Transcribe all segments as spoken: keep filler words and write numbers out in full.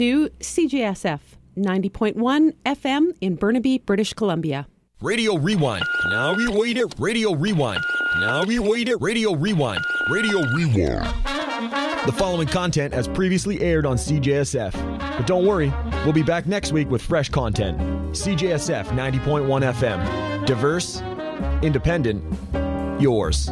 to C J S F ninety point one F M in Burnaby, British Columbia. Radio Rewind. Now we wait it. Radio Rewind. Now we wait it. Radio Rewind. Radio Rewind. The following content has previously aired on C J S F. But don't worry, we'll be back next week with fresh content. C J S F ninety point one F M. Diverse, independent, yours.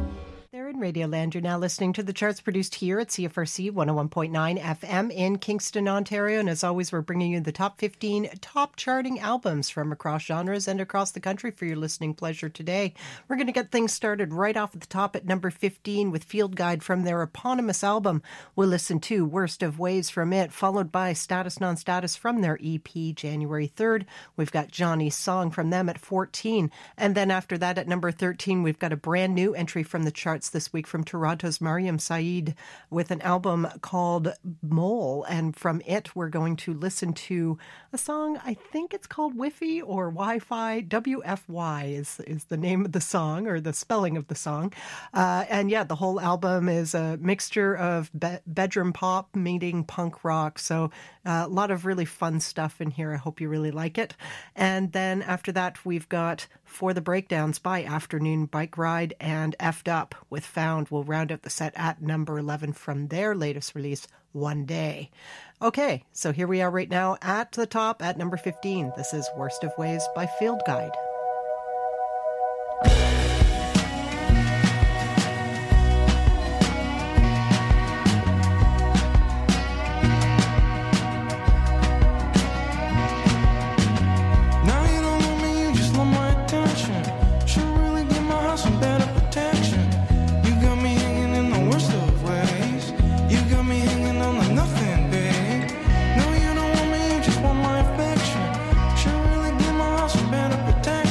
Radioland. You're now listening to the charts produced here at C F R C one oh one point nine F M in Kingston, Ontario. And as always, we're bringing you the top fifteen top charting albums from across genres and across the country for your listening pleasure today. We're going to get things started right off at the top at number fifteen with Field Guide from their eponymous album. We'll listen to Worst of Ways from it, followed by Status Non-Status from their E P January third. We've got Johnny's Song from them at fourteen. And then after that at number thirteen, we've got a brand new entry from the charts this week from Toronto's Mariam Saeed with an album called Mole. And from it, we're going to listen to a song, I think it's called Wi-Fi or Wi-Fi. W F Y is, is the name of the song, or the spelling of the song. Uh, and yeah, the whole album is a mixture of be- bedroom pop meeting punk rock. So uh, a lot of really fun stuff in here. I hope you really like it. And then after that, we've got For the Breakdowns by Afternoon Bike Ride and Effed Up with Found. We'll round out the set at number eleven from their latest release, One Day. Okay, so here we are right now at the top at number fifteen. This is Worst of Ways by Field Guide. Protection.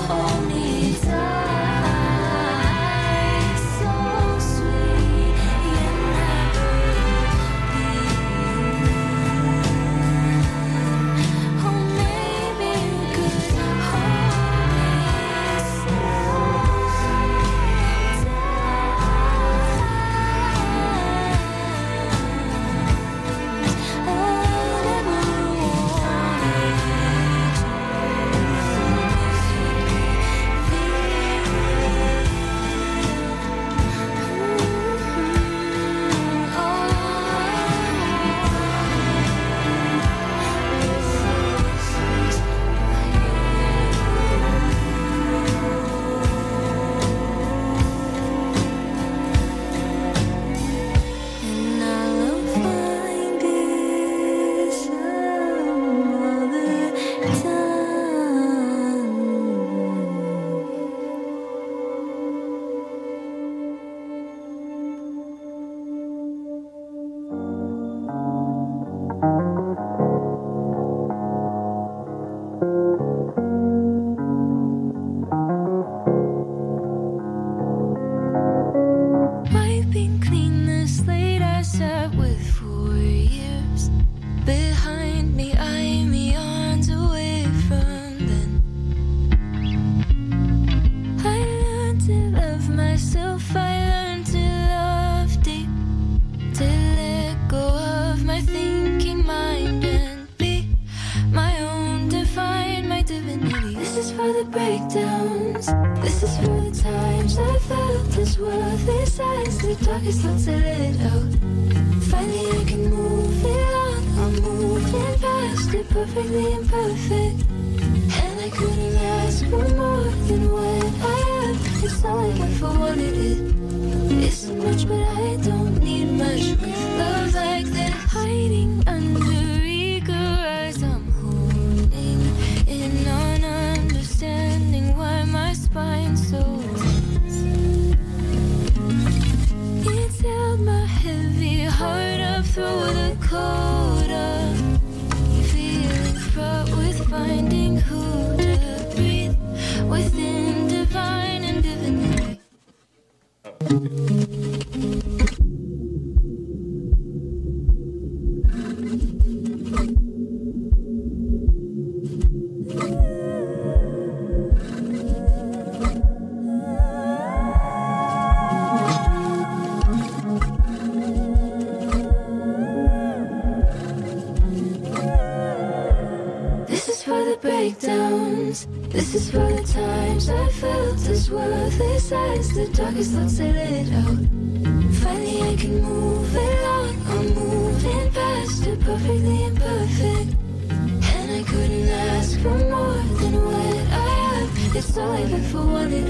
This is for the times I felt as worthless as the darkest thoughts I let out. Finally I can move along, I'm moving past it, perfectly imperfect. And I couldn't ask for more than what I have. It's all I've ever wanted,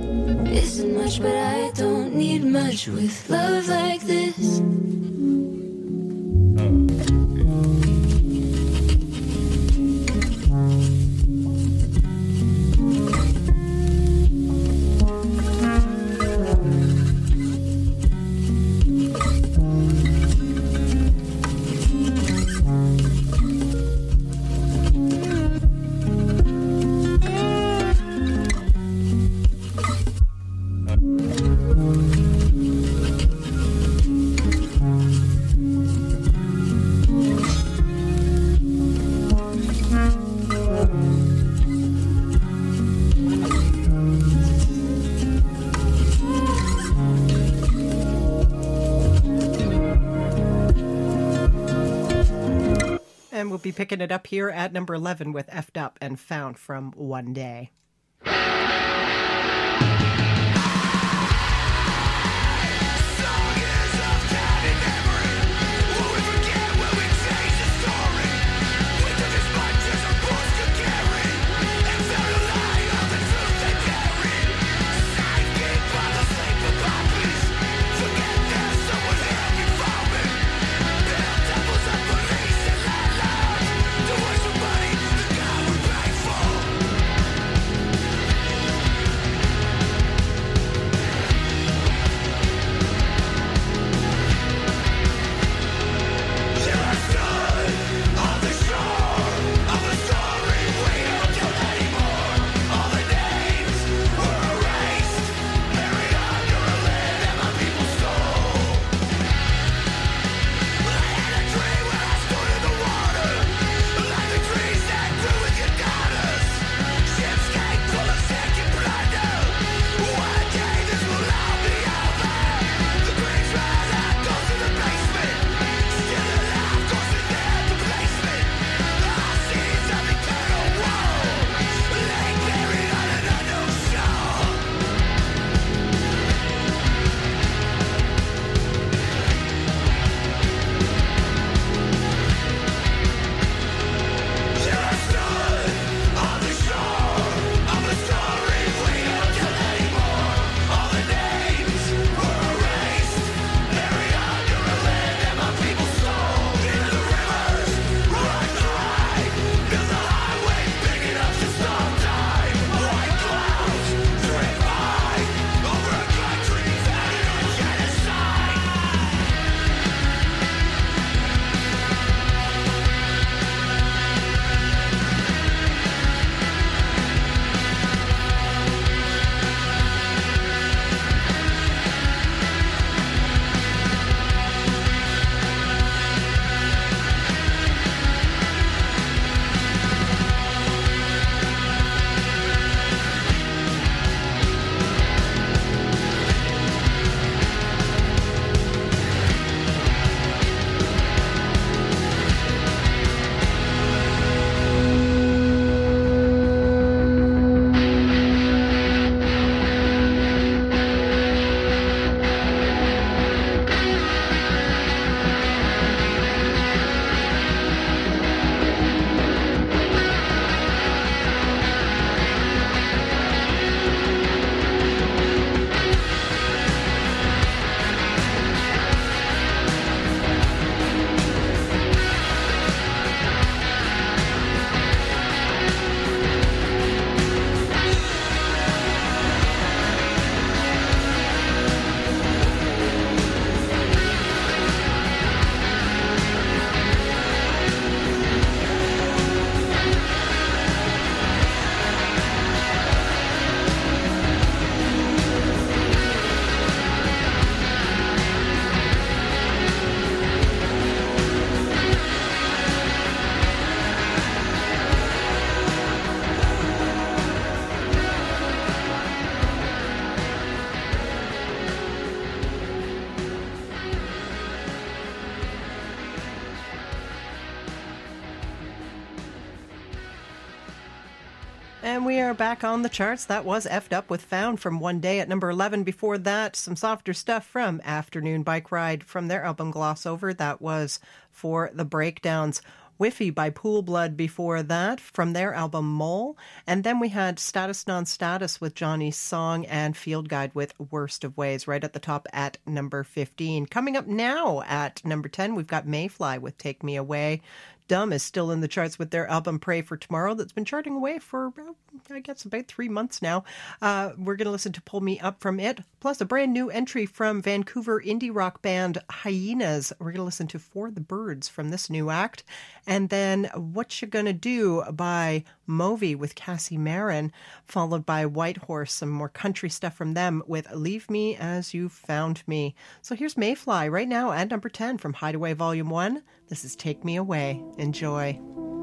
it isn't much, but I don't need much with love like this. And we'll be picking it up here at number eleven with F'd Up and Found from One Day. Somebody, the guy we pray for. we are back on the charts. That was Effed Up with Found from One Day at number eleven. Before that, some softer stuff from Afternoon Bike Ride from their album Gloss Over. That was For the Breakdowns. Whiffy by Pool Blood before that from their album Mole. And then we had Status Non-Status with Johnny's Song and Field Guide with Worst of Ways right at the top at number fifteen. Coming up now at number ten, we've got Mayfly with Take Me Away. Dumb is still in the charts with their album Pray for Tomorrow that's been charting away for, I guess, about three months now. Uh, we're going to listen to Pull Me Up from it, plus a brand new entry from Vancouver indie rock band Hyenas. We're going to listen to For the Birds from this new act. And then What You Gonna Do by Movi with Cassie Marin, followed by Whitehorse, some more country stuff from them with Leave Me As You Found Me. So here's Mayfly right now at number ten from Hideaway Volume one. This is Take Me Away. Enjoy.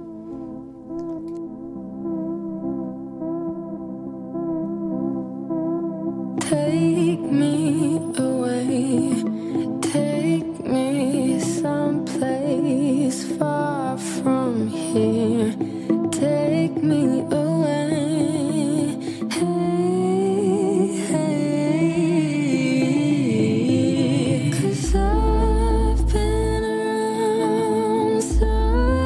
Take me away, take me someplace far from here, take me away, hey, hey, 'cause I've been around so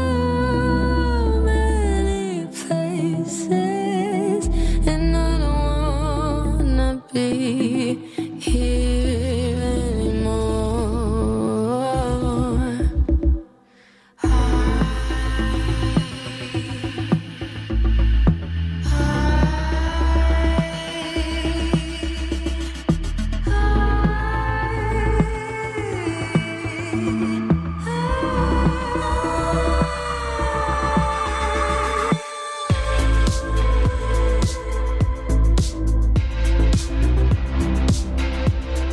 many places, and I don't wanna be here anymore. I, I, I, I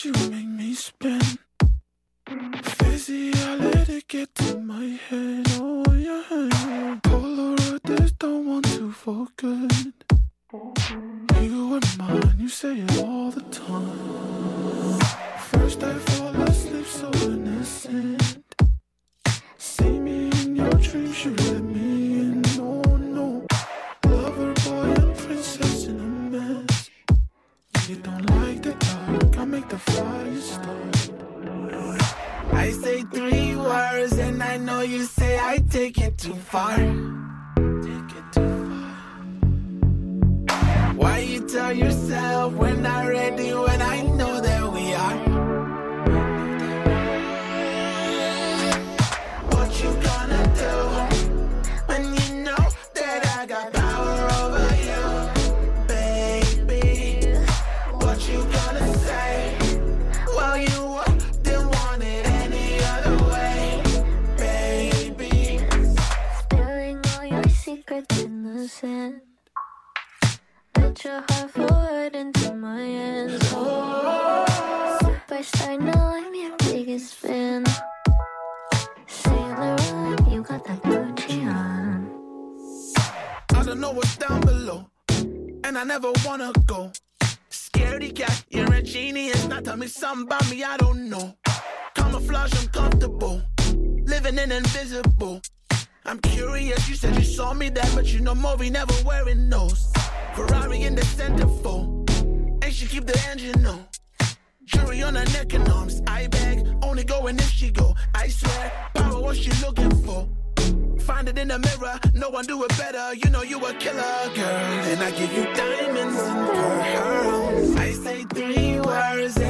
you make me spin. Fizzy, I let it get to my head. Oh yeah, Polaroid, don't want to for good. You and mine, you say it all the time. First I fall asleep so innocent. See me in your dreams, you let me in. No, no, lover boy and princess in a mess. You don't like the dark, I make the fire start. I say three words and I know you say I take it too far. Take it too far. Why you tell yourself we're not ready when I know that we are? What you gonna do when you know that I got power over you, baby? What you gonna say? Well, you didn't want it any other way, baby. Spilling all your secrets in the sand. Let your heart forward into my hands. Oh, superstar, now I'm your biggest fan. Sailor on, you got that Gucci on. I don't know what's down below, and I never wanna go. Scaredy cat, you're a genius. Now tell me something about me I don't know. Camouflage, uncomfortable, living in invisible. I'm curious, you said you saw me there, but you know Maury never wearing those. Ferrari in the centerfold, and she keep the engine on. Jury on her neck and arms, I beg, only going if she go. I swear, power what she looking for. Find it in the mirror, no one do it better. You know you a killer, girl. And I give you diamonds and pearls. I say three words